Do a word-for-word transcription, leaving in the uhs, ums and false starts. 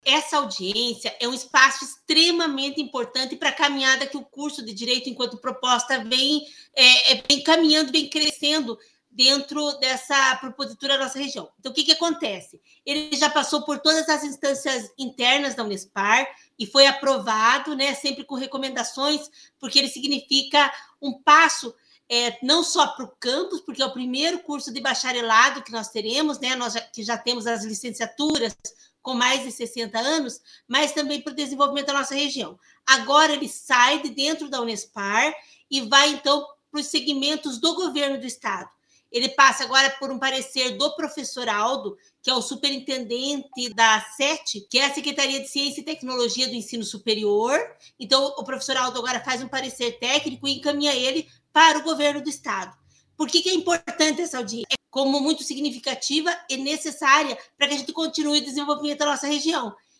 Essa audiência é um espaço extremamente importante para a caminhada que o curso de Direito, enquanto proposta, vem, é, é, vem caminhando, vem crescendo dentro dessa propositura da nossa região. Então, o que, que acontece? Ele já passou por todas as instâncias internas da Unespar e foi aprovado, né, sempre com recomendações, porque ele significa um passo é, não só para o campus, porque é o primeiro curso de bacharelado que nós teremos, né, nós já, que já temos as licenciaturas com mais de sessenta anos, mas também para o desenvolvimento da nossa região. Agora ele sai de dentro da Unespar e vai, então, para os segmentos do governo do Estado. Ele passa agora por um parecer do professor Aldo, que é o superintendente da SETE, que é a Secretaria de Ciência e Tecnologia do Ensino Superior. Então, o professor Aldo agora faz um parecer técnico e encaminha ele para o governo do Estado. Por que, que é importante essa audiência? É como muito significativa e necessária para que a gente continue o desenvolvimento da nossa região.